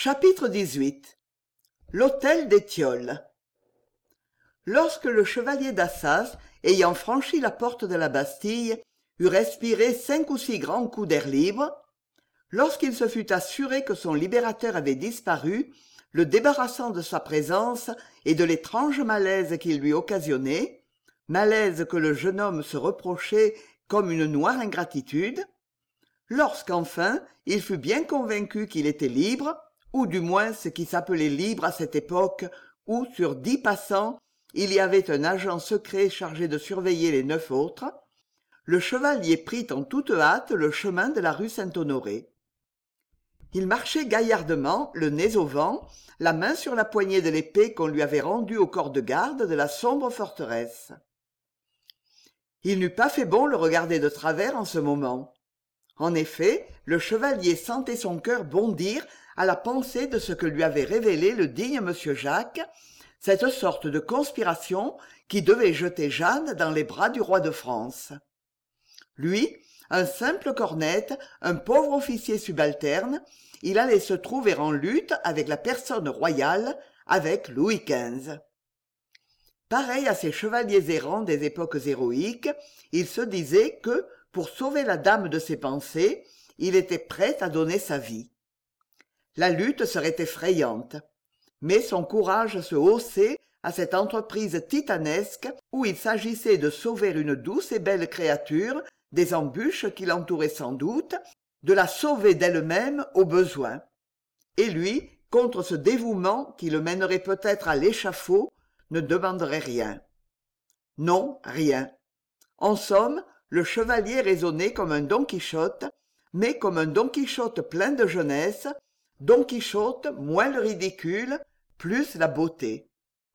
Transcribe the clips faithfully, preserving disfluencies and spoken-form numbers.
Chapitre dix-huit. L'hôtel des Tilleuls. Lorsque le chevalier d'Assas, ayant franchi la porte de la Bastille, eut respiré cinq ou six grands coups d'air libre, lorsqu'il se fut assuré que son libérateur avait disparu, le débarrassant de sa présence et de l'étrange malaise qu'il lui occasionnait, malaise que le jeune homme se reprochait comme une noire ingratitude, lorsqu'enfin il fut bien convaincu qu'il était libre, ou du moins ce qui s'appelait libre à cette époque où sur dix passants il y avait un agent secret chargé de surveiller les neuf autres, le chevalier prit en toute hâte le chemin de la rue Saint-Honoré. Il marchait gaillardement, le nez au vent, la main sur la poignée de l'épée qu'on lui avait rendue au corps de garde de la sombre forteresse. Il n'eût pas fait bon le regarder de travers en ce moment. En effet, le chevalier sentait son cœur bondir à la pensée de ce que lui avait révélé le digne monsieur Jacques, cette sorte de conspiration qui devait jeter Jeanne dans les bras du roi de France. Lui, un simple cornette, un pauvre officier subalterne, il allait se trouver en lutte avec la personne royale, avec Louis quinze. Pareil à ces chevaliers errants des époques héroïques, il se disait que, pour sauver la dame de ses pensées, il était prêt à donner sa vie. La lutte serait effrayante, mais son courage se haussait à cette entreprise titanesque où il s'agissait de sauver une douce et belle créature des embûches qui l'entouraient sans doute, de la sauver d'elle-même au besoin. Et lui, contre ce dévouement qui le mènerait peut-être à l'échafaud, ne demanderait rien. Non, rien. En somme, le chevalier raisonnait comme un Don Quichotte, mais comme un Don Quichotte plein de jeunesse, Don Quichotte moins le ridicule, plus la beauté.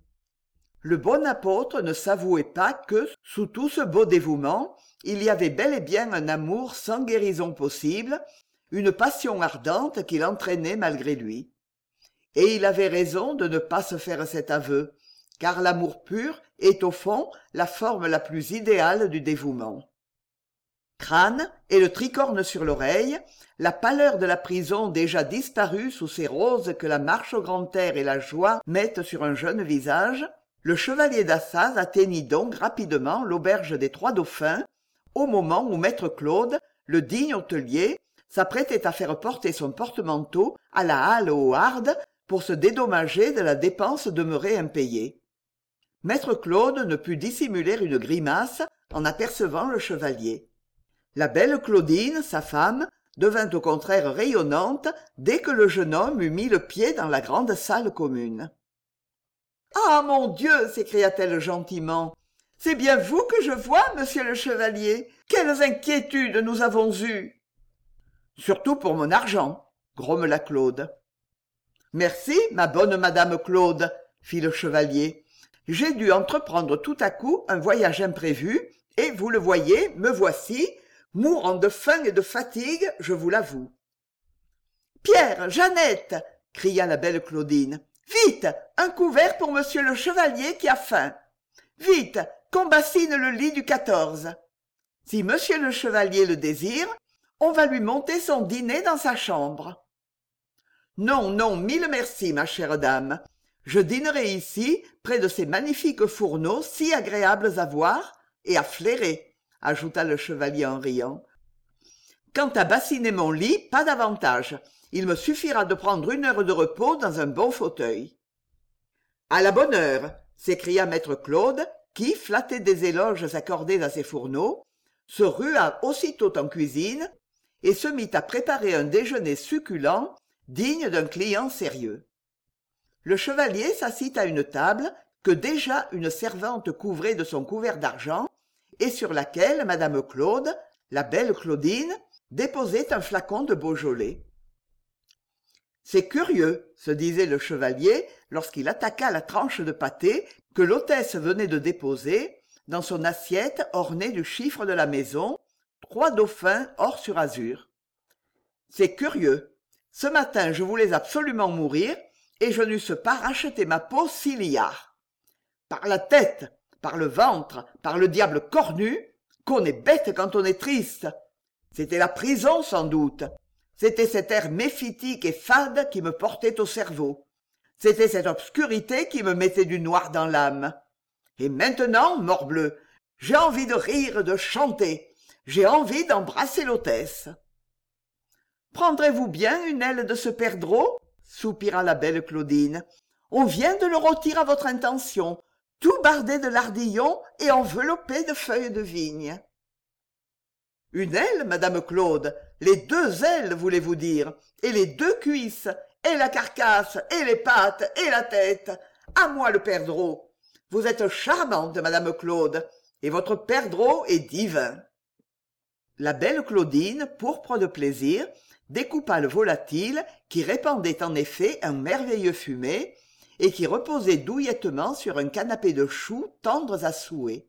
Le bon apôtre ne s'avouait pas que, sous tout ce beau dévouement, il y avait bel et bien un amour sans guérison possible, une passion ardente qui l'entraînait malgré lui. Et il avait raison de ne pas se faire cet aveu, car l'amour pur est au fond la forme la plus idéale du dévouement. Crâne et le tricorne sur l'oreille, la pâleur de la prison déjà disparue sous ces roses que la marche au grand air et la joie mettent sur un jeune visage, le chevalier d'Assas atteignit donc rapidement l'auberge des Trois Dauphins, au moment où maître Claude, le digne hôtelier, s'apprêtait à faire porter son porte-manteau à la halle aux Hardes pour se dédommager de la dépense demeurée impayée. Maître Claude ne put dissimuler une grimace en apercevant le chevalier. La belle Claudine, sa femme, devint au contraire rayonnante dès que le jeune homme eut mis le pied dans la grande salle commune. « Ah, mon Dieu !» s'écria-t-elle gentiment. « C'est bien vous que je vois, monsieur le chevalier. Quelles inquiétudes nous avons eues !»« Surtout pour mon argent, » grommela Claude. « Merci, ma bonne madame Claude, » fit le chevalier. « J'ai dû entreprendre tout à coup un voyage imprévu, et vous le voyez, me voici, mourant de faim et de fatigue, je vous l'avoue. »« Pierre, Jeannette !» cria la belle Claudine. « Vite, un couvert pour monsieur le chevalier qui a faim. Vite, qu'on bassine le lit du quatorze. Si monsieur le chevalier le désire, on va lui monter son dîner dans sa chambre. »« Non, non, mille merci, ma chère dame. Je dînerai ici, près de ces magnifiques fourneaux si agréables à voir et à flairer, » ajouta le chevalier en riant. « Quant à bassiner mon lit, pas davantage. Il me suffira de prendre une heure de repos dans un bon fauteuil. »« À la bonne heure !» s'écria maître Claude, qui, flatté des éloges accordés à ses fourneaux, se rua aussitôt en cuisine et se mit à préparer un déjeuner succulent, digne d'un client sérieux. Le chevalier s'assit à une table que déjà une servante couvrait de son couvert d'argent et sur laquelle madame Claude, la belle Claudine, déposait un flacon de Beaujolais. « C'est curieux, » se disait le chevalier lorsqu'il attaqua la tranche de pâté que l'hôtesse venait de déposer dans son assiette ornée du chiffre de la maison, trois dauphins or sur azur. « C'est curieux. Ce matin je voulais absolument mourir et je n'eusse pas racheté ma peau six liards. Par la tête, par le ventre, par le diable cornu, qu'on est bête quand on est triste. C'était la prison sans doute. C'était cet air méphitique et fade qui me portait au cerveau. C'était cette obscurité qui me mettait du noir dans l'âme. Et maintenant, morbleu, j'ai envie de rire, de chanter. J'ai envie d'embrasser l'hôtesse. « Prendrez-vous bien une aile de ce perdreau ?» soupira la belle Claudine. « On vient de le rôtir à votre intention, tout bardé de lardillons et enveloppé de feuilles de vigne. »« Une aile, madame Claude, les deux ailes, voulez-vous dire, et les deux cuisses, et la carcasse, et les pattes, et la tête. À moi le perdreau. Vous êtes charmante, madame Claude, et votre perdreau est divin. » La belle Claudine, pourpre de plaisir, découpa le volatile qui répandait en effet un merveilleux fumet et qui reposait douillettement sur un canapé de choux tendres à souhait.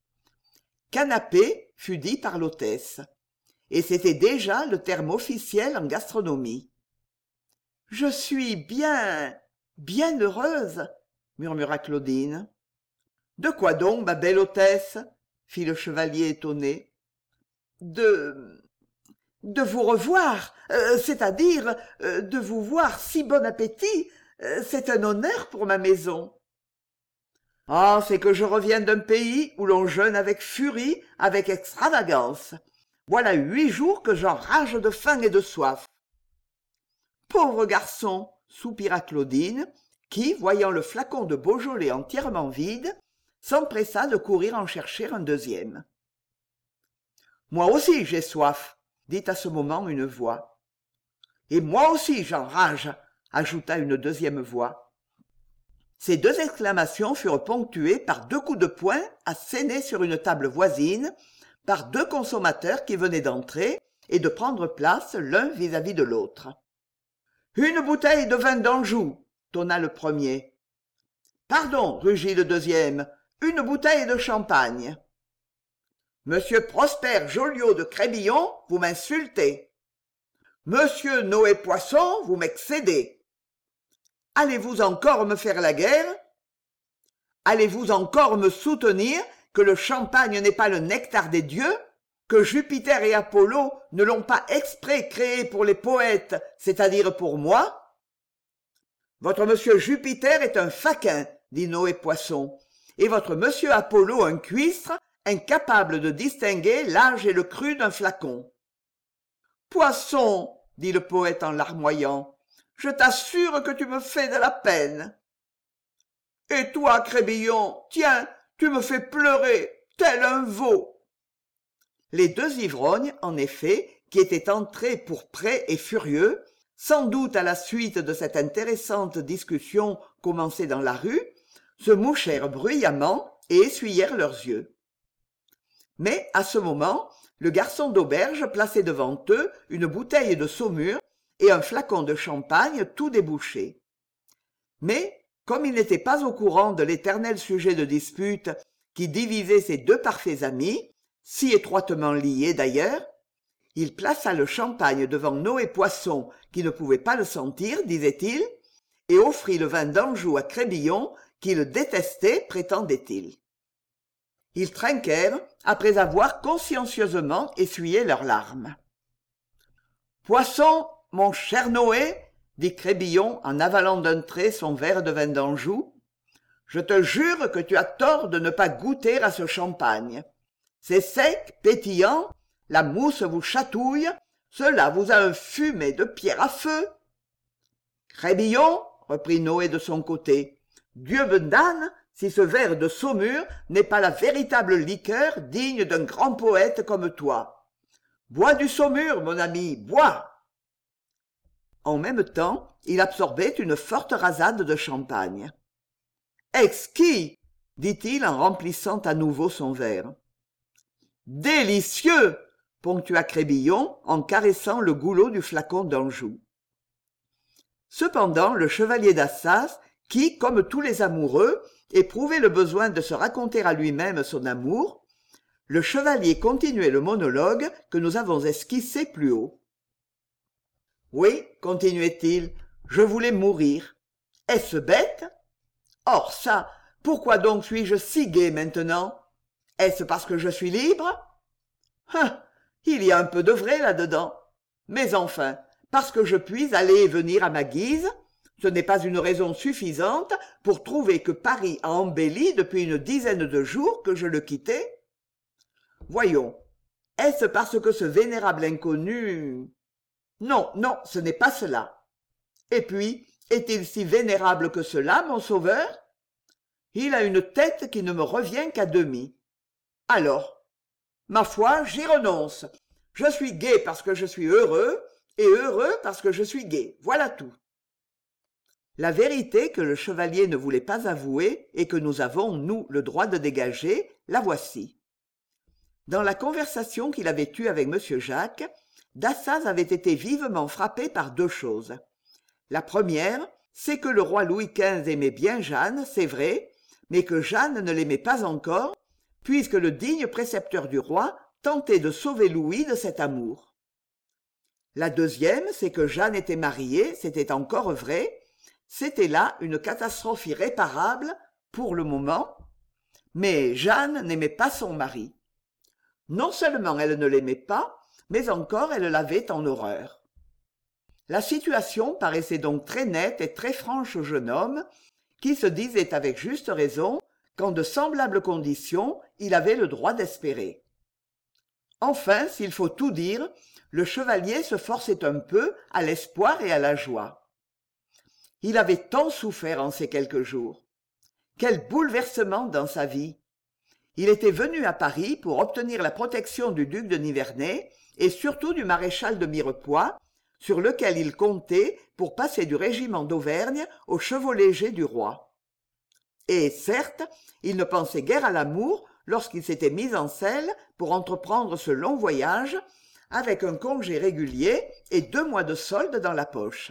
Canapé fut dit par l'hôtesse, et c'était déjà le terme officiel en gastronomie. « Je suis bien, bien heureuse, » murmura Claudine. « De quoi donc, ma belle hôtesse ?» fit le chevalier étonné. « De... de vous revoir, euh, c'est-à-dire euh, de vous voir si bon appétit, euh, c'est un honneur pour ma maison. »« Ah, c'est que je reviens d'un pays où l'on jeûne avec furie, avec extravagance. Voilà huit jours que j'enrage de faim et de soif. »« Pauvre garçon !» soupira Claudine, qui, voyant le flacon de Beaujolais entièrement vide, s'empressa de courir en chercher un deuxième. « Moi aussi j'ai soif !» dit à ce moment une voix. « Et moi aussi j'enrage !» ajouta une deuxième voix. Ces deux exclamations furent ponctuées par deux coups de poing assénés sur une table voisine, par deux consommateurs qui venaient d'entrer et de prendre place l'un vis-à-vis de l'autre. « Une bouteille de vin d'Anjou !» tonna le premier. « Pardon, » rugit le deuxième, « une bouteille de champagne. »« Monsieur Prosper Joliot de Crébillon, vous m'insultez. »« Monsieur Noé Poisson, vous m'excédez. »« Allez-vous encore me faire la guerre ? Allez-vous encore me soutenir que le champagne n'est pas le nectar des dieux, que Jupiter et Apollo ne l'ont pas exprès créé pour les poètes, c'est-à-dire pour moi ? » « Votre monsieur Jupiter est un faquin, dit Noé Poisson, et votre monsieur Apollo un cuistre, incapable de distinguer l'âge et le cru d'un flacon. »« Poisson, dit le poète en larmoyant, je t'assure que tu me fais de la peine. »« Et toi, Crébillon, tiens, tu me fais pleurer, tel un veau. » Les deux ivrognes, en effet, qui étaient entrés pour près et furieux, sans doute à la suite de cette intéressante discussion commencée dans la rue, se mouchèrent bruyamment et essuyèrent leurs yeux. Mais, à ce moment, le garçon d'auberge plaçait devant eux une bouteille de saumur et un flacon de champagne tout débouché. Mais, comme il n'était pas au courant de l'éternel sujet de dispute qui divisait ces deux parfaits amis, si étroitement liés d'ailleurs, il plaça le champagne devant Noé Poisson, qui ne pouvait pas le sentir, disait-il, et offrit le vin d'Anjou à Crébillon, qui le détestait, prétendait-il. Ils trinquèrent, après avoir consciencieusement essuyé leurs larmes. « Poisson, mon cher Noé, dit Crébillon en avalant d'un trait son verre de vin d'Anjou, je te jure que tu as tort de ne pas goûter à ce champagne. C'est sec, pétillant, la mousse vous chatouille, cela vous a un fumet de pierre à feu. »« Crébillon, reprit Noé de son côté, Dieu me damne si ce verre de saumur n'est pas la véritable liqueur digne d'un grand poète comme toi. Bois du saumur, mon ami, bois. » En même temps, il absorbait une forte rasade de champagne. « Exquis !» dit-il en remplissant à nouveau son verre. « Délicieux !» ponctua Crébillon en caressant le goulot du flacon d'Anjou. Cependant, le chevalier d'Assas, qui, comme tous les amoureux, éprouvait le besoin de se raconter à lui-même son amour, le chevalier continuait le monologue que nous avons esquissé plus haut. « Oui, continuait-il, je voulais mourir. Est-ce bête ? Or ça, pourquoi donc suis-je si gai maintenant ? Est-ce parce que je suis libre ? Hein, il y a un peu de vrai là-dedans. Mais enfin, parce que je puis aller et venir à ma guise, ce n'est pas une raison suffisante pour trouver que Paris a embelli depuis une dizaine de jours que je le quittais. Voyons, est-ce parce que ce vénérable inconnu... Non, non, ce n'est pas cela. Et puis, est-il si vénérable que cela, mon sauveur? Il a une tête qui ne me revient qu'à demi. Alors, ma foi, j'y renonce. Je suis gai parce que je suis heureux, et heureux parce que je suis gai. Voilà tout. La vérité que le chevalier ne voulait pas avouer et que nous avons, nous, le droit de dégager, la voici. Dans la conversation qu'il avait eue avec M. Jacques, Dassaz avait été vivement frappé par deux choses. La première, c'est que le roi Louis quinze aimait bien Jeanne, c'est vrai, mais que Jeanne ne l'aimait pas encore, puisque le digne précepteur du roi tentait de sauver Louis de cet amour. La deuxième, c'est que Jeanne était mariée, c'était encore vrai, c'était là une catastrophe irréparable, pour le moment, mais Jeanne n'aimait pas son mari. Non seulement elle ne l'aimait pas, mais encore elle l'avait en horreur. La situation paraissait donc très nette et très franche au jeune homme, qui se disait avec juste raison qu'en de semblables conditions il avait le droit d'espérer. Enfin, s'il faut tout dire, le chevalier se forçait un peu à l'espoir et à la joie. Il avait tant souffert en ces quelques jours. Quel bouleversement dans sa vie! Il était venu à Paris pour obtenir la protection du duc de Nivernais et surtout du maréchal de Mirepoix, sur lequel il comptait pour passer du régiment d'Auvergne aux chevaux légers du roi. Et, certes, il ne pensait guère à l'amour lorsqu'il s'était mis en selle pour entreprendre ce long voyage, avec un congé régulier et deux mois de solde dans la poche.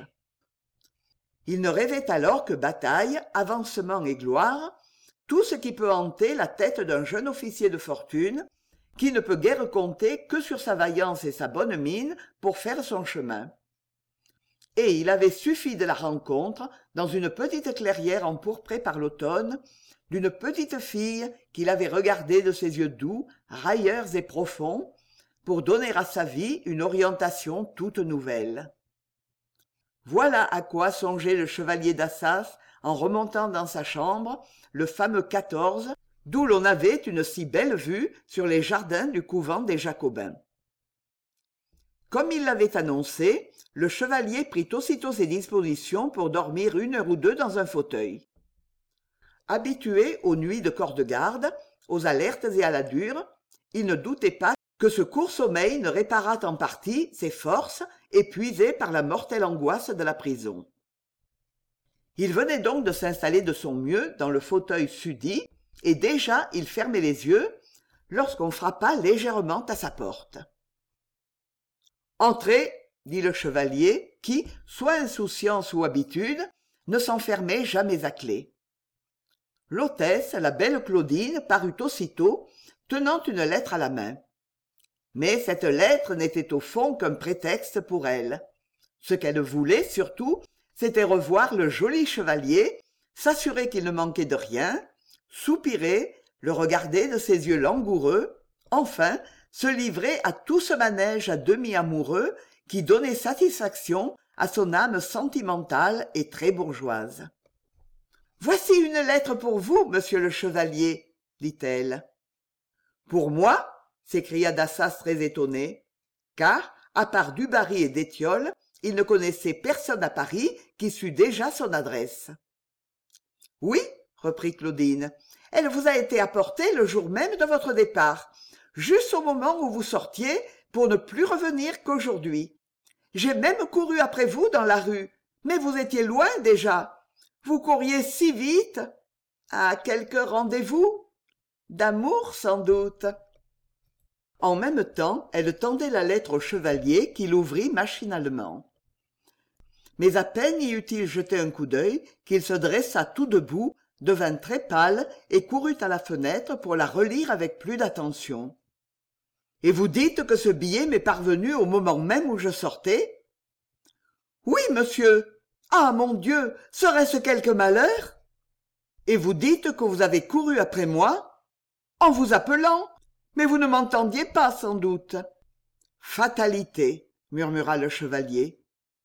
Il ne rêvait alors que bataille, avancement et gloire, tout ce qui peut hanter la tête d'un jeune officier de fortune, qui ne peut guère compter que sur sa vaillance et sa bonne mine pour faire son chemin. Et il avait suffi de la rencontre, dans une petite clairière empourprée par l'automne, d'une petite fille qu'il avait regardée de ses yeux doux, railleurs et profonds, pour donner à sa vie une orientation toute nouvelle. Voilà à quoi songeait le chevalier d'Assas en remontant dans sa chambre, le fameux quatorze, d'où l'on avait une si belle vue sur les jardins du couvent des Jacobins. Comme il l'avait annoncé, le chevalier prit aussitôt ses dispositions pour dormir une heure ou deux dans un fauteuil. Habitué aux nuits de corps de garde, aux alertes et à la dure, il ne doutait pas que ce court sommeil ne réparât en partie ses forces épuisées par la mortelle angoisse de la prison. Il venait donc de s'installer de son mieux dans le fauteuil susdit, et déjà il fermait les yeux, lorsqu'on frappa légèrement à sa porte. « Entrez !» dit le chevalier, qui, soit insouciance ou habitude, ne s'enfermait jamais à clef. L'hôtesse, la belle Claudine, parut aussitôt, tenant une lettre à la main. Mais cette lettre n'était au fond qu'un prétexte pour elle. Ce qu'elle voulait, surtout, c'était revoir le joli chevalier, s'assurer qu'il ne manquait de rien, soupirer, le regarder de ses yeux langoureux, enfin, se livrer à tout ce manège à demi amoureux qui donnait satisfaction à son âme sentimentale et très bourgeoise. « Voici une lettre pour vous, monsieur le chevalier, » dit-elle. « Pour moi ?» s'écria Dassas très étonné, car, à part Dubarry et d'Étiole, il ne connaissait personne à Paris qui sût déjà son adresse. « Oui, » reprit Claudine, « elle vous a été apportée le jour même de votre départ, juste au moment où vous sortiez pour ne plus revenir qu'aujourd'hui. J'ai même couru après vous dans la rue, mais vous étiez loin déjà. Vous couriez si vite. À quelque rendez-vous? D'amour, sans doute. » En même temps, elle tendait la lettre au chevalier qui l'ouvrit machinalement. Mais à peine y eut-il jeté un coup d'œil qu'il se dressa tout debout, devint très pâle et courut à la fenêtre pour la relire avec plus d'attention. « Et vous dites que ce billet m'est parvenu au moment même où je sortais? »« Oui, monsieur. Ah, mon Dieu, serait-ce quelque malheur? »« Et vous dites que vous avez couru après moi? »« En vous appelant. Mais vous ne m'entendiez pas, sans doute. »« Fatalité, murmura le chevalier.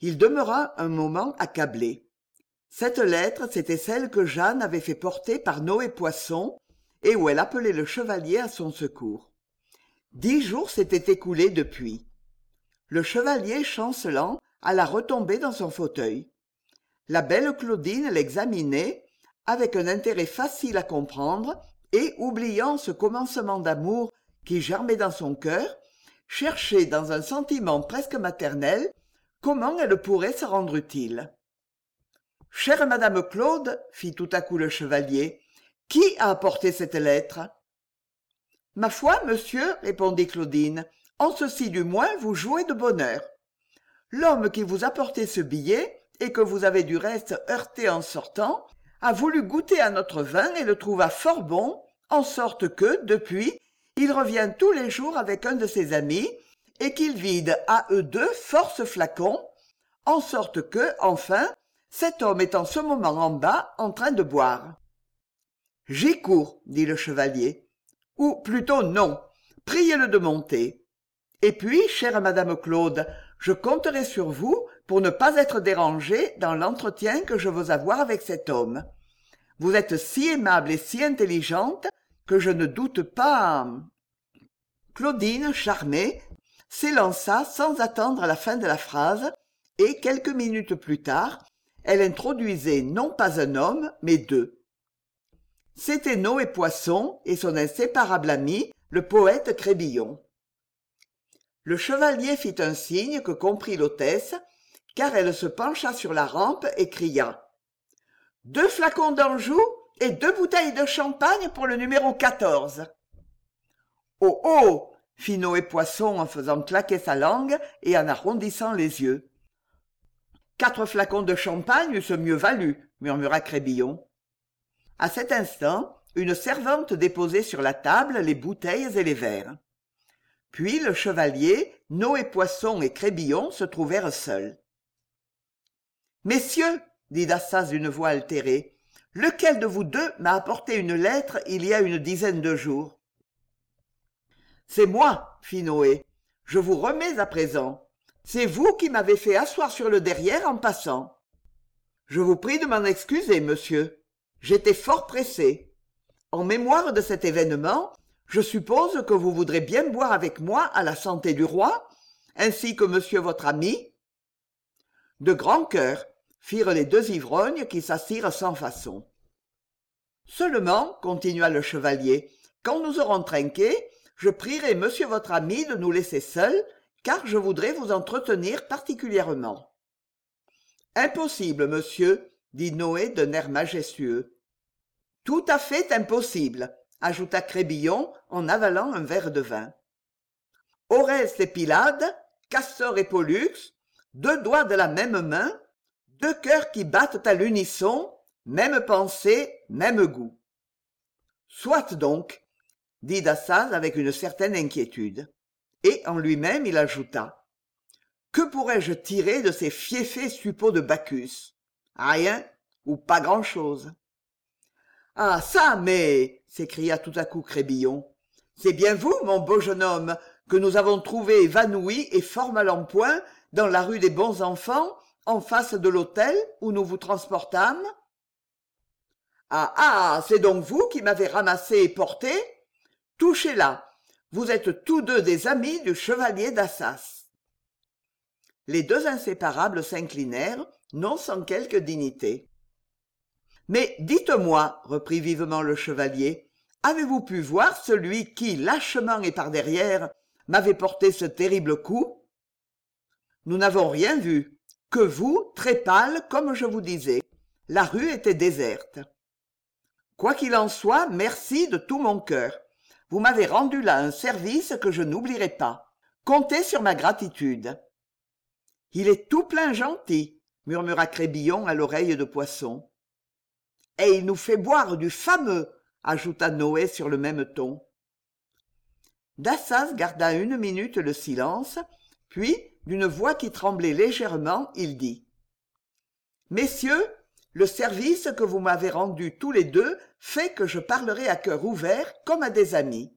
Il demeura un moment accablé. Cette lettre, c'était celle que Jeanne avait fait porter par Noé Poisson et où elle appelait le chevalier à son secours. Dix jours s'étaient écoulés depuis. Le chevalier, chancelant, alla retomber dans son fauteuil. La belle Claudine l'examinait, avec un intérêt facile à comprendre, et, oubliant ce commencement d'amour qui germait dans son cœur, cherchait dans un sentiment presque maternel comment elle pourrait se rendre utile. « Chère madame Claude, fit tout à coup le chevalier, qui a apporté cette lettre ?»« Ma foi, monsieur, répondit Claudine, en ceci du moins vous jouez de bonheur. L'homme qui vous a porté ce billet, et que vous avez du reste heurté en sortant, a voulu goûter à notre vin et le trouva fort bon, en sorte que, depuis, il revient tous les jours avec un de ses amis, et qu'ils vident à eux deux force flacons, en sorte que, enfin, cet homme est en ce moment en bas, en train de boire. « J'y cours, dit le chevalier. Ou plutôt non, priez-le de monter. Et puis, chère madame Claude, je compterai sur vous pour ne pas être dérangée dans l'entretien que je veux avoir avec cet homme. Vous êtes si aimable et si intelligente que je ne doute pas... » Claudine, charmée, s'élança sans attendre la fin de la phrase, et quelques minutes plus tard, elle introduisait non pas un homme, mais deux. C'était Noé Poisson et son inséparable ami, le poète Crébillon. Le chevalier fit un signe que comprit l'hôtesse, car elle se pencha sur la rampe et cria « Deux flacons d'Anjou et deux bouteilles de champagne pour le numéro quatorze. »« Oh, oh !» fit Noé Poisson en faisant claquer sa langue et en arrondissant les yeux. « Quatre flacons de champagne eussent mieux valu, » murmura Crébillon. À cet instant, une servante déposait sur la table les bouteilles et les verres. Puis le chevalier, Noé Poisson et Crébillon se trouvèrent seuls. « Messieurs, dit Dassaz d'une voix altérée, lequel de vous deux m'a apporté une lettre il y a une dizaine de jours ?»« C'est moi, fit Noé. Je vous remets à présent. C'est vous qui m'avez fait asseoir sur le derrière en passant. Je vous prie de m'en excuser, monsieur. J'étais fort pressé. En mémoire de cet événement, je suppose que vous voudrez bien boire avec moi à la santé du roi, ainsi que monsieur votre ami. » De grand cœur, firent les deux ivrognes qui s'assirent sans façon. « Seulement, continua le chevalier, quand nous aurons trinqué, je prierai monsieur votre ami de nous laisser seuls, car je voudrais vous entretenir particulièrement. »« Impossible, monsieur, dit Noé d'un air majestueux. »« Tout à fait impossible, ajouta Crébillon en avalant un verre de vin. »« Oreste et Pylade, Castor et Pollux, deux doigts de la même main, deux cœurs qui battent à l'unisson, même pensée, même goût. »« Soit donc, dit Dassaz avec une certaine inquiétude. Et en lui-même il ajouta. Que pourrais-je tirer de ces fieffés suppôts de Bacchus? Rien, ou pas grand-chose. Ah ça, mais s'écria tout à coup Crébillon. C'est bien vous, mon beau jeune homme, que nous avons trouvé évanoui et fort mal en point dans la rue des Bons Enfants, en face de l'hôtel où nous vous transportâmes? Ah ah, c'est donc vous qui m'avez ramassé et porté? Touchez là, vous êtes tous deux des amis du chevalier d'Assas. Les deux inséparables s'inclinèrent, non sans quelque dignité. « Mais dites-moi, reprit vivement le chevalier, avez-vous pu voir celui qui, lâchement et par derrière, m'avait porté ce terrible coup ? » Nous n'avons rien vu, que vous, très pâle, comme je vous disais. La rue était déserte. Quoi qu'il en soit, merci de tout mon cœur. Vous m'avez rendu là un service que je n'oublierai pas. Comptez sur ma gratitude. « Il est tout plein gentil, » murmura Crébillon à l'oreille de Poisson. « Et il nous fait boire du fameux, » ajouta Noé sur le même ton. Dassaz garda une minute le silence, puis, d'une voix qui tremblait légèrement, il dit « Messieurs, le service que vous m'avez rendu tous les deux fait que je parlerai à cœur ouvert comme à des amis.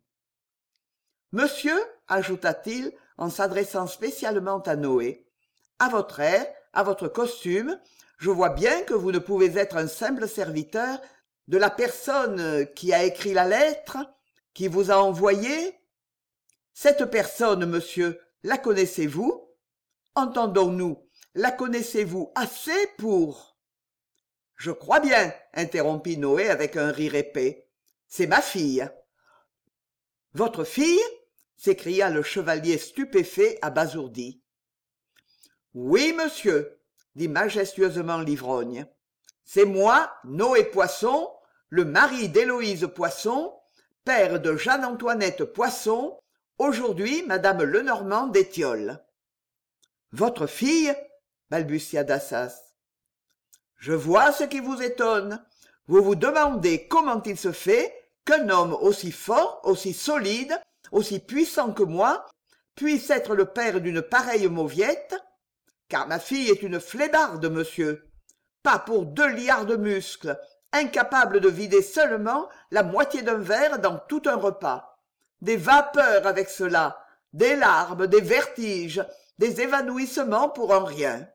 Monsieur, ajouta-t-il en s'adressant spécialement à Noé, à votre air, à votre costume, je vois bien que vous ne pouvez être un simple serviteur de la personne qui a écrit la lettre, qui vous a envoyé. Cette personne, monsieur, la connaissez-vous? Entendons-nous, la connaissez-vous assez pour... Je crois bien, interrompit Noé avec un rire épais. C'est ma fille. Votre fille? S'écria le chevalier stupéfait, abasourdi. Oui, monsieur, dit majestueusement l'ivrogne. C'est moi, Noé Poisson, le mari d'Héloïse Poisson, père de Jeanne-Antoinette Poisson, aujourd'hui madame Lenormand d'Étiolles. Votre fille? balbutia Dassas. Je vois ce qui vous étonne. Vous vous demandez comment il se fait qu'un homme aussi fort, aussi solide, aussi puissant que moi, puisse être le père d'une pareille mauviette, car ma fille est une flébarde, monsieur, pas pour deux liards de muscles, incapable de vider seulement la moitié d'un verre dans tout un repas. Des vapeurs avec cela, des larmes, des vertiges, des évanouissements pour un rien.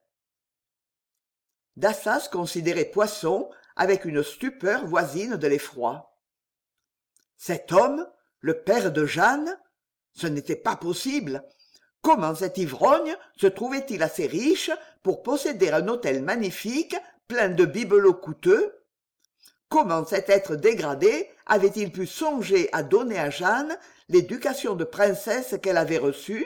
Dassas considérait Poisson avec une stupeur voisine de l'effroi. Cet homme, le père de Jeanne, ce n'était pas possible. Comment cet ivrogne se trouvait-il assez riche pour posséder un hôtel magnifique, plein de bibelots coûteux? Comment cet être dégradé avait-il pu songer à donner à Jeanne l'éducation de princesse qu'elle avait reçue?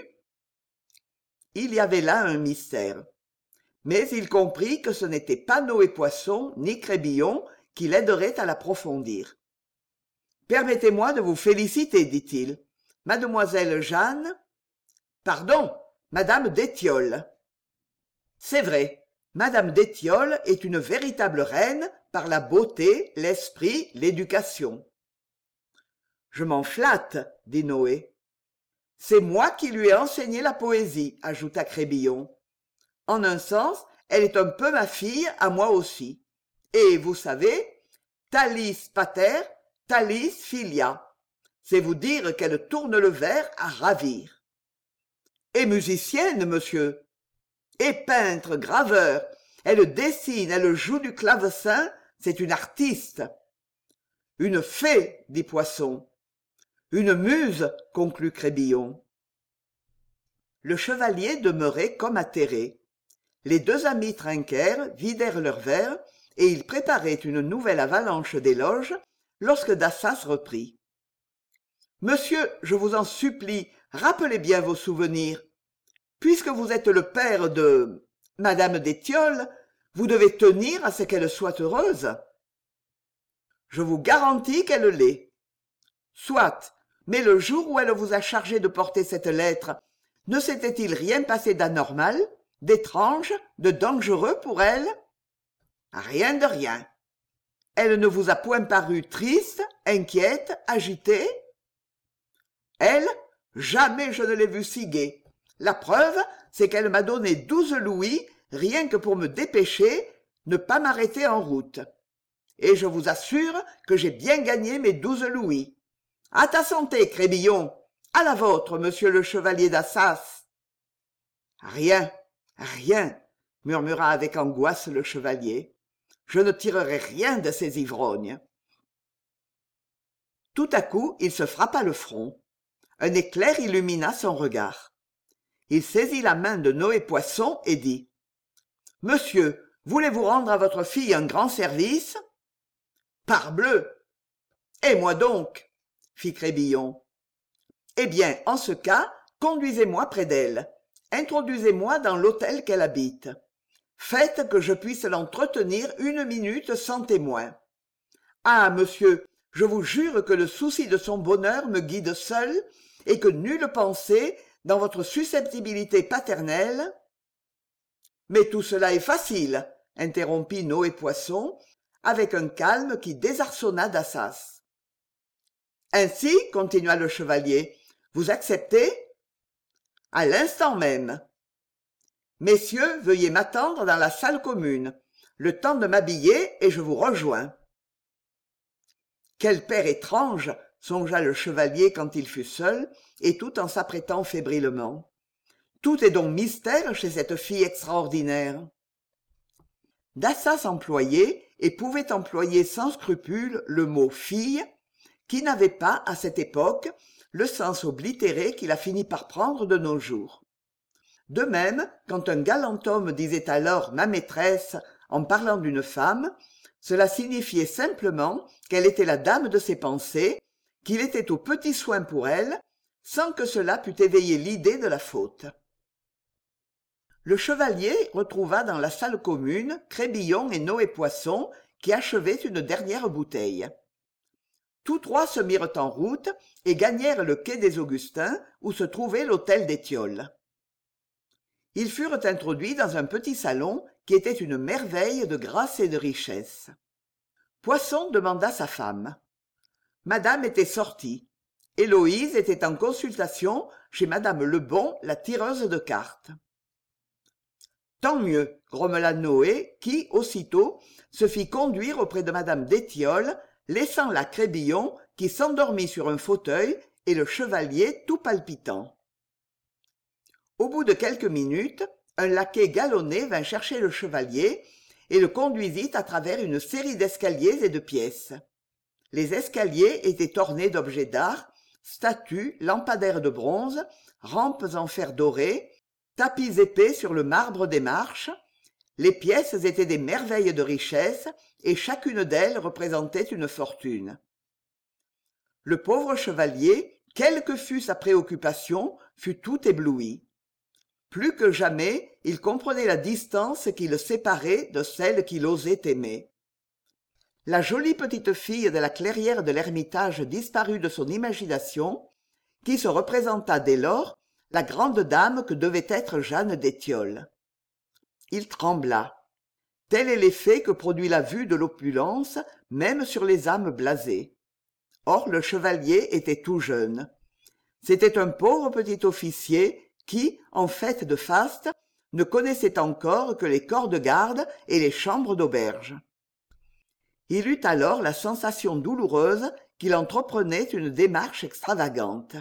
Il y avait là un mystère. Mais il comprit que ce n'était pas Noé Poisson ni Crébillon qui l'aideraient à l'approfondir. « Permettez-moi de vous féliciter, dit-il. Mademoiselle Jeanne... »« Pardon, Madame d'Étiolles. »« C'est vrai, Madame d'Étiolles est une véritable reine par la beauté, l'esprit, l'éducation. »« Je m'en flatte, dit Noé. »« C'est moi qui lui ai enseigné la poésie, ajouta Crébillon. En un sens, elle est un peu ma fille à moi aussi. Et vous savez, talis pater, talis filia. C'est vous dire qu'elle tourne le verre à ravir. Et musicienne, monsieur. Et peintre, graveur. Elle dessine, elle joue du clavecin, c'est une artiste. Une fée, dit Poisson. Une muse, conclut Crébillon. Le chevalier demeurait comme atterré. Les deux amis trinquèrent, vidèrent leurs verres, et ils préparaient une nouvelle avalanche d'éloges, lorsque Dassas reprit. « Monsieur, je vous en supplie, rappelez bien vos souvenirs. Puisque vous êtes le père de... Madame d'Étiolles, vous devez tenir à ce qu'elle soit heureuse. »« Je vous garantis qu'elle l'est. »« Soit, mais le jour où elle vous a chargé de porter cette lettre, ne s'était-il rien passé d'anormal, d'étrange, de dangereux pour elle? » ?»« Rien de rien. Elle ne vous a point paru triste, inquiète, agitée? » ?»« Elle, jamais je ne l'ai vue si gaie. La preuve, c'est qu'elle m'a donné douze louis, rien que pour me dépêcher, ne pas m'arrêter en route. Et je vous assure que j'ai bien gagné mes douze louis. À ta santé, Crébillon. À la vôtre, monsieur le chevalier d'Assas. Rien, rien, murmura avec angoisse le chevalier. Je ne tirerai rien de ces ivrognes. Tout à coup, il se frappa le front. Un éclair illumina son regard. Il saisit la main de Noé Poisson et dit « Monsieur, voulez-vous rendre à votre fille un grand service ?»« Parbleu !»« Et moi donc ?» fit Crébillon. « Eh bien, en ce cas, conduisez-moi près d'elle. Introduisez-moi dans l'hôtel qu'elle habite. Faites que je puisse l'entretenir une minute sans témoin. Ah, monsieur, je vous jure que le souci de son bonheur me guide seul et que nulle pensée, dans votre susceptibilité paternelle... » « Mais tout cela est facile, » interrompit Noé Poisson, avec un calme qui désarçonna Dassas. « Ainsi, continua le chevalier, vous acceptez ? » ?»« À l'instant même. »« Messieurs, veuillez m'attendre dans la salle commune. Le temps de m'habiller et je vous rejoins. » Quel père étrange, songea le chevalier quand il fut seul, et tout en s'apprêtant fébrilement. Tout est donc mystère chez cette fille extraordinaire. D'assas employait et pouvait employer sans scrupule le mot fille, qui n'avait pas, à cette époque, le sens oblitéré qu'il a fini par prendre de nos jours. De même, quand un galant homme disait alors ma maîtresse en parlant d'une femme, cela signifiait simplement qu'elle était la dame de ses pensées, qu'il était aux petits soins pour elle, sans que cela pût éveiller l'idée de la faute. Le chevalier retrouva dans la salle commune Crébillon et Noé Poisson, qui achevaient une dernière bouteille. Tous trois se mirent en route et gagnèrent le quai des Augustins, où se trouvait l'hôtel des Tilleuls. Ils furent introduits dans un petit salon qui était une merveille de grâce et de richesse. Poisson demanda sa femme. Madame était sortie. Héloïse était en consultation chez madame Lebon, la tireuse de cartes. Tant mieux, grommela Noé, qui, aussitôt, se fit conduire auprès de madame d'Étiolles, laissant là Crébillon, qui s'endormit sur un fauteuil, et le chevalier tout palpitant. Au bout de quelques minutes, un laquais galonné vint chercher le chevalier et le conduisit à travers une série d'escaliers et de pièces. Les escaliers étaient ornés d'objets d'art, statues, lampadaires de bronze, rampes en fer doré, tapis épais sur le marbre des marches. Les pièces étaient des merveilles de richesse, et chacune d'elles représentait une fortune. Le pauvre chevalier, quelle que fût sa préoccupation, fut tout ébloui. Plus que jamais, il comprenait la distance qui le séparait de celle qu'il osait aimer. La jolie petite fille de la clairière de l'Ermitage disparut de son imagination, qui se représenta dès lors la grande dame que devait être Jeanne d'Étiolles. Il trembla. Tel est l'effet que produit la vue de l'opulence, même sur les âmes blasées. Or le chevalier était tout jeune. C'était un pauvre petit officier qui, en fait de faste, ne connaissait encore que les corps de garde et les chambres d'auberge. Il eut alors la sensation douloureuse qu'il entreprenait une démarche extravagante.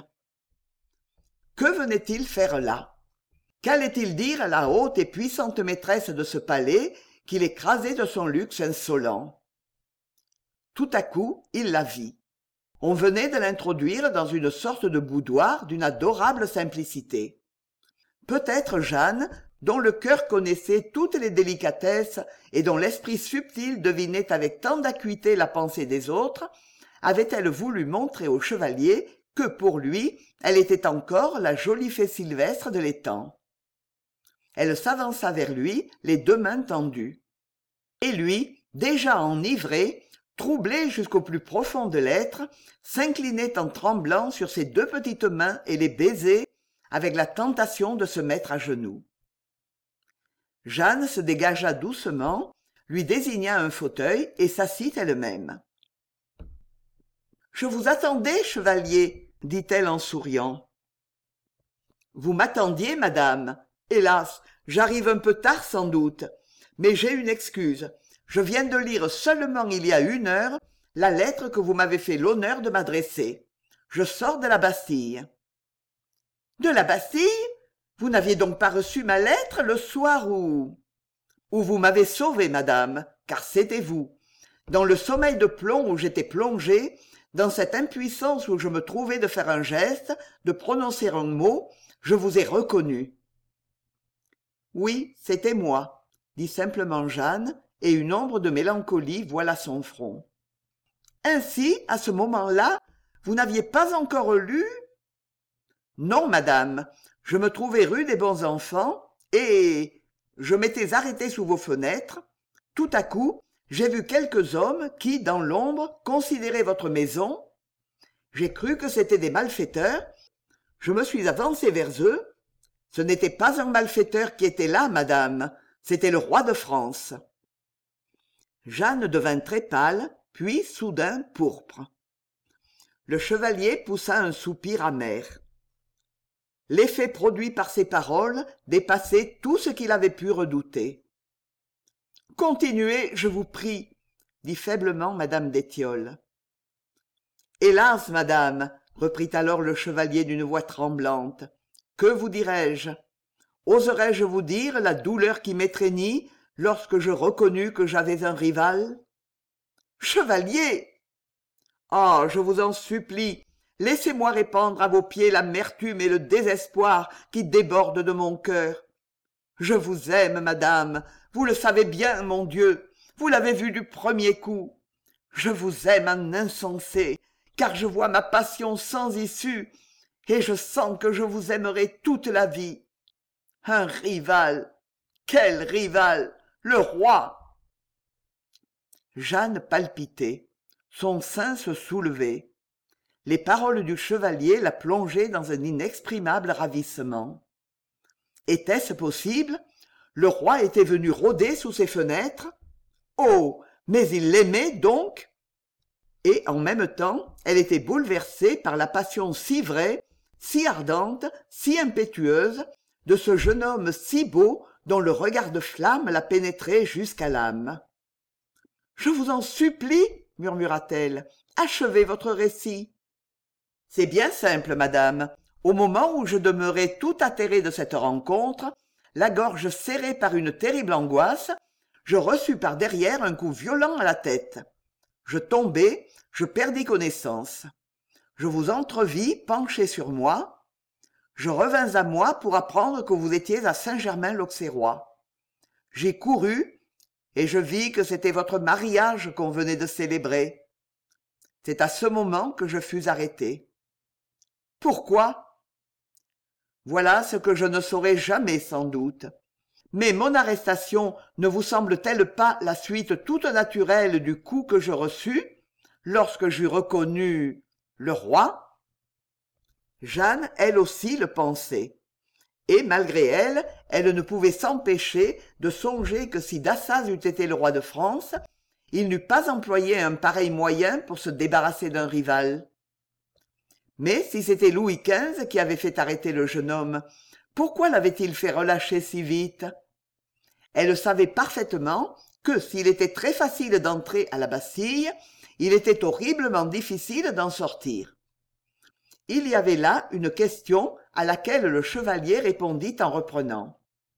Que venait-il faire là? Qu'allait-il dire à la haute et puissante maîtresse de ce palais qu'il écrasait de son luxe insolent? Tout à coup, il la vit. On venait de l'introduire dans une sorte de boudoir d'une adorable simplicité. Peut-être Jeanne, dont le cœur connaissait toutes les délicatesses et dont l'esprit subtil devinait avec tant d'acuité la pensée des autres, avait-elle voulu montrer au chevalier que pour lui elle était encore la jolie fée sylvestre de l'étang. Elle s'avança vers lui, les deux mains tendues. Et lui, déjà enivré, troublé jusqu'au plus profond de l'être, s'inclinait en tremblant sur ses deux petites mains et les baisait, avec la tentation de se mettre à genoux. Jeanne se dégagea doucement, lui désigna un fauteuil et s'assit elle-même. « Je vous attendais, chevalier, dit-elle en souriant. « Vous m'attendiez, madame. Hélas, j'arrive un peu tard sans doute, mais j'ai une excuse. Je viens de lire seulement il y a une heure la lettre que vous m'avez fait l'honneur de m'adresser. Je sors de la Bastille. »« De la Bastille ? Vous n'aviez donc pas reçu ma lettre le soir où... » ?»« Où vous m'avez sauvé, madame, car c'était vous. Dans le sommeil de plomb où j'étais plongé, dans cette impuissance où je me trouvais de faire un geste, de prononcer un mot, je vous ai reconnu. »« Oui, c'était moi, » dit simplement Jeanne, et une ombre de mélancolie voila son front. « Ainsi, à ce moment-là, vous n'aviez pas encore lu... » ?»« Non, madame, je me trouvais rue des Bons-Enfants, et... je m'étais arrêté sous vos fenêtres. Tout à coup, j'ai vu quelques hommes qui, dans l'ombre, considéraient votre maison. J'ai cru que c'étaient des malfaiteurs. Je me suis avancé vers eux. Ce n'était pas un malfaiteur qui était là, madame, c'était le roi de France. » Jeanne devint très pâle, puis soudain pourpre. Le chevalier poussa un soupir amer. L'effet produit par ces paroles dépassait tout ce qu'il avait pu redouter. « Continuez, je vous prie, » dit faiblement madame d'Étiolles. « Hélas, madame, » reprit alors le chevalier d'une voix tremblante, « que vous dirais-je? Oserais-je vous dire la douleur qui m'étreignit lorsque je reconnus que j'avais un rival. Chevalier! Ah, je vous en supplie, laissez-moi répandre à vos pieds l'amertume et le désespoir qui débordent de mon cœur. Je vous aime, madame, vous le savez bien, mon Dieu, vous l'avez vu du premier coup. Je vous aime en insensé, car je vois ma passion sans issue, et je sens que je vous aimerai toute la vie. Un rival! Quel rival! Le roi! Jeanne palpitait, son sein se soulevait. Les paroles du chevalier la plongeaient dans un inexprimable ravissement. Était-ce possible? Le roi était venu rôder sous ses fenêtres? Oh! Mais il l'aimait donc? Et en même temps, elle était bouleversée par la passion si vraie, si ardente, si impétueuse, de ce jeune homme si beau dont le regard de flamme la pénétrait jusqu'à l'âme. « Je vous en supplie, murmura-t-elle, achevez votre récit. »« C'est bien simple, madame. Au moment où je demeurais tout atterré de cette rencontre, la gorge serrée par une terrible angoisse, je reçus par derrière un coup violent à la tête. Je tombai, je perdis connaissance. Je vous entrevis penché sur moi. Je revins à moi pour apprendre que vous étiez à Saint-Germain-l'Auxerrois. J'ai couru, et je vis que c'était votre mariage qu'on venait de célébrer. C'est à ce moment que je fus arrêté. Pourquoi? Voilà ce que je ne saurai jamais sans doute. Mais mon arrestation ne vous semble-t-elle pas la suite toute naturelle du coup que je reçus, lorsque j'eus reconnu le roi? Jeanne, elle aussi, le pensait. Et malgré elle, elle ne pouvait s'empêcher de songer que si Dassaz eût été le roi de France, il n'eût pas employé un pareil moyen pour se débarrasser d'un rival. Mais si c'était Louis quinze qui avait fait arrêter le jeune homme, pourquoi l'avait-il fait relâcher si vite? Elle savait parfaitement que s'il était très facile d'entrer à la Bastille, il était horriblement difficile d'en sortir. Il y avait là une question à laquelle le chevalier répondit en reprenant.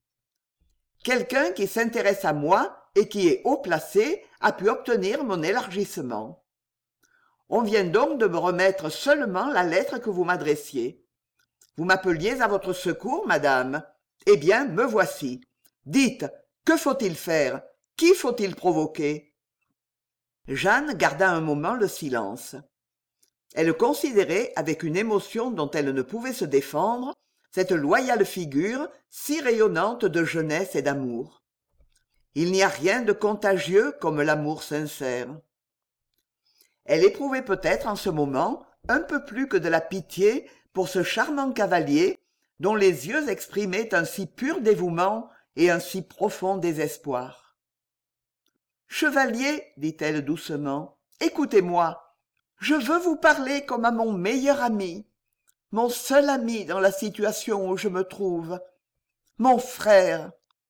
« Quelqu'un qui s'intéresse à moi et qui est haut placé a pu obtenir mon élargissement. On vient donc de me remettre seulement la lettre que vous m'adressiez. Vous m'appeliez à votre secours, madame. Eh bien, me voici. Dites, que faut-il faire? Qui faut-il provoquer ?» Jeanne garda un moment le silence. Elle considérait avec une émotion dont elle ne pouvait se défendre cette loyale figure si rayonnante de jeunesse et d'amour. Il n'y a rien de contagieux comme l'amour sincère. Elle éprouvait peut-être en ce moment un peu plus que de la pitié pour ce charmant cavalier dont les yeux exprimaient un si pur dévouement et un si profond désespoir. « Chevalier, dit-elle doucement, écoutez-moi. Je veux vous parler comme à mon meilleur ami, mon seul ami dans la situation où je me trouve, mon frère. »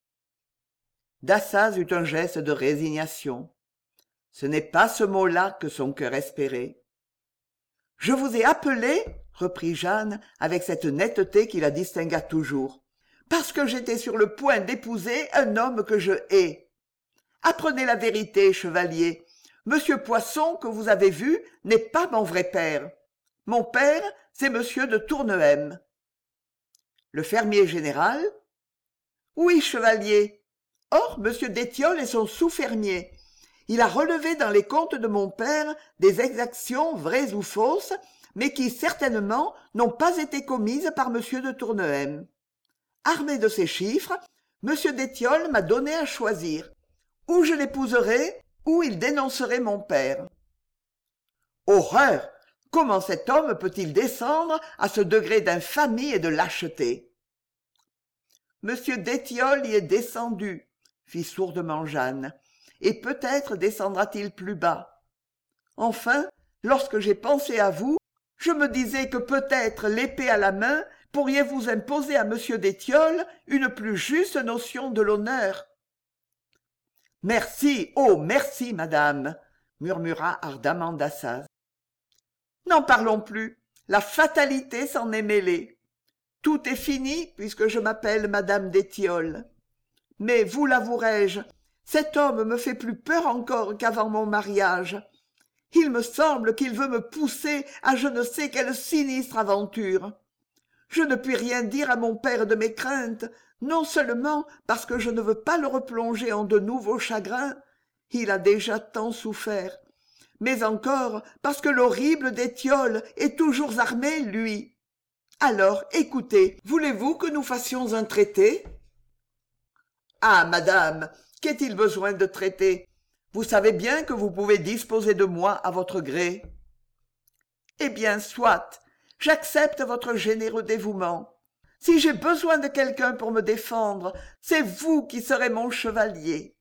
Dassaz eut un geste de résignation. Ce n'est pas ce mot-là que son cœur espérait. « Je vous ai appelé, reprit Jeanne avec cette netteté qui la distingua toujours, parce que j'étais sur le point d'épouser un homme que je hais. Apprenez la vérité, chevalier. Monsieur Poisson, que vous avez vu, n'est pas mon vrai père. Mon père, c'est monsieur de Tournehem. » Le fermier général? « Oui, chevalier. Or, monsieur d'Étiole est son sous-fermier. Il a relevé dans les comptes de mon père des exactions vraies ou fausses, mais qui, certainement, n'ont pas été commises par monsieur de Tournehem. Armé de ces chiffres, monsieur d'Étiole m'a donné à choisir. Ou je l'épouserai, ou il dénoncerait mon père. » Horreur! Comment cet homme peut-il descendre à ce degré d'infamie et de lâcheté? Monsieur d'Étiole y est descendu, fit sourdement Jeanne, et peut-être descendra-t-il plus bas. Enfin, lorsque j'ai pensé à vous, je me disais que peut-être, l'épée à la main, pourriez-vous imposer à monsieur d'Étiole une plus juste notion de l'honneur. « Merci, oh, merci, madame, » murmura ardemment Dassaz. « N'en parlons plus, la fatalité s'en est mêlée. Tout est fini puisque je m'appelle madame d'Étiole. Mais, vous l'avouerai-je, Cet homme me fait plus peur encore qu'avant mon mariage. Il me semble qu'il veut me pousser à je ne sais quelle sinistre aventure. Je ne puis rien dire à mon père de mes craintes, non seulement parce que je ne veux pas le replonger en de nouveaux chagrins, il a déjà tant souffert, mais encore parce que l'horrible d'Étiole est toujours armé, lui. Alors, écoutez, voulez-vous que nous fassions un traité? Ah, madame, qu'est-il besoin de traité? Vous savez bien que vous pouvez disposer de moi à votre gré. Eh bien, soit, j'accepte votre généreux dévouement. Si j'ai besoin de quelqu'un pour me défendre, c'est vous qui serez mon chevalier.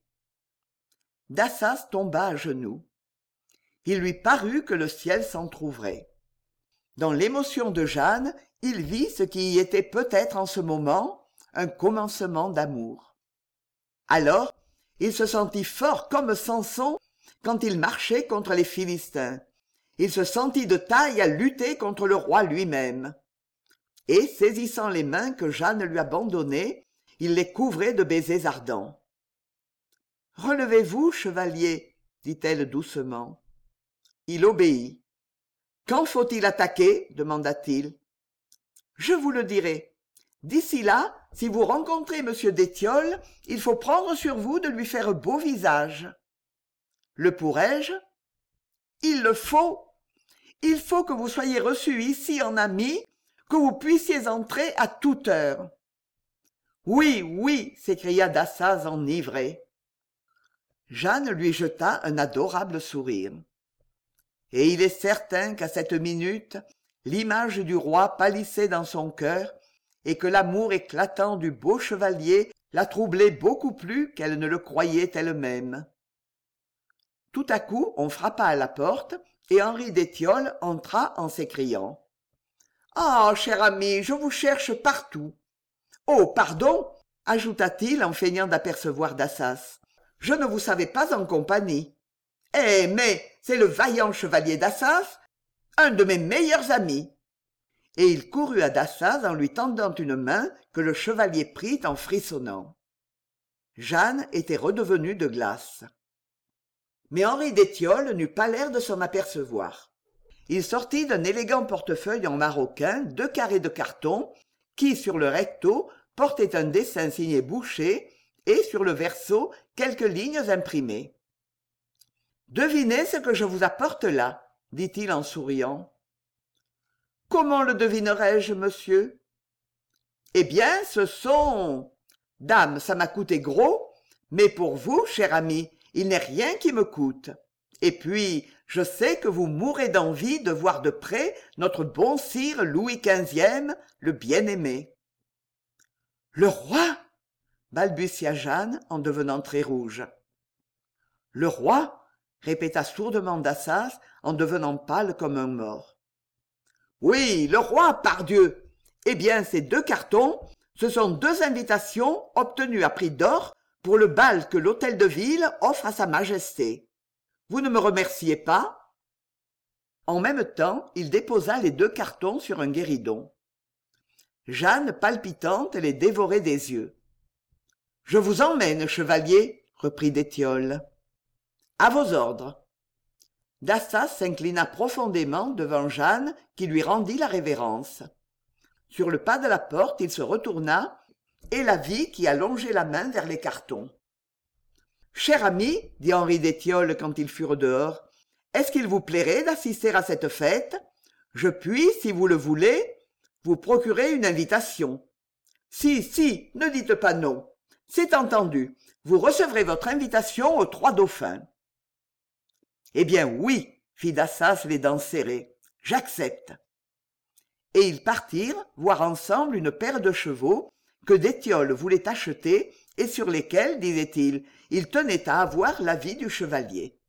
Dassas tomba à genoux. Il lui parut que le ciel s'entr'ouvrait. Dans l'émotion de Jeanne, il vit ce qui y était peut-être en ce moment un commencement d'amour. Alors, il se sentit fort comme Samson quand il marchait contre les Philistins. Il se sentit de taille à lutter contre le roi lui-même. Et, saisissant les mains que Jeanne lui abandonnaient, il les couvrait de baisers ardents. « Relevez-vous, chevalier, » dit-elle doucement. Il obéit. « Quand faut-il attaquer ?» demanda-t-il. « Je vous le dirai. D'ici là, si vous rencontrez M. d'Étiole, il faut prendre sur vous de lui faire beau visage. »« Le pourrais-je ?»« Il le faut. Il faut que vous soyez reçu ici en ami, que vous puissiez entrer à toute heure. »« Oui, oui !» s'écria Dassaz enivré. Jeanne lui jeta un adorable sourire. Et il est certain qu'à cette minute, l'image du roi pâlissait dans son cœur et que l'amour éclatant du beau chevalier la troublait beaucoup plus qu'elle ne le croyait elle-même. Tout à coup, on frappa à la porte et Henri d'Étiole entra en s'écriant « Ah, cher ami, je vous cherche partout. »« Oh, pardon !» ajouta-t-il en feignant d'apercevoir Dassas. « Je ne vous savais pas en compagnie. »« Eh, mais c'est le vaillant chevalier Dassas, un de mes meilleurs amis. » Et il courut à Dassaz en lui tendant une main que le chevalier prit en frissonnant. Jeanne était redevenue de glace. Mais Henri d'Étiole n'eut pas l'air de s'en apercevoir. Il sortit d'un élégant portefeuille en maroquin deux carrés de carton qui, sur le recto, portaient un dessin signé Boucher et, sur le verso, quelques lignes imprimées. « Devinez ce que je vous apporte là, » dit-il en souriant. « Comment le devinerais-je, monsieur ?»« Eh bien, ce sont... Dame, ça m'a coûté gros, mais pour vous, cher ami, il n'est rien qui me coûte. Et puis, je sais que vous mourrez d'envie de voir de près notre bon sire Louis quinzième, le bien-aimé. »« Le roi !» balbutia Jeanne en devenant très rouge. « Le roi !» répéta sourdement Dassaz en devenant pâle comme un mort. « Oui, le roi, pardieu ! Eh bien, ces deux cartons, ce sont deux invitations obtenues à prix d'or pour le bal que l'hôtel de ville offre à sa majesté. Vous ne me remerciez pas ?» En même temps, il déposa les deux cartons sur un guéridon. Jeanne, palpitante, les dévorait des yeux. « Je vous emmène, chevalier, » reprit d'Étiole. « À vos ordres. » Dassaz s'inclina profondément devant Jeanne qui lui rendit la révérence. Sur le pas de la porte, il se retourna et la vit qui allongeait la main vers les cartons. « Cher ami, dit Henri d'Étiole quand ils furent dehors, est-ce qu'il vous plairait d'assister à cette fête? Je puis, si vous le voulez, vous procurer une invitation. Si, si, ne dites pas non. C'est entendu, vous recevrez votre invitation aux Trois Dauphins. » « Eh bien, oui, fit Dassaz les dents serrées, j'accepte. » Et ils partirent voir ensemble une paire de chevaux que d'Étiole voulait acheter et sur lesquels, disait-il, il tenait à avoir l'avis du chevalier.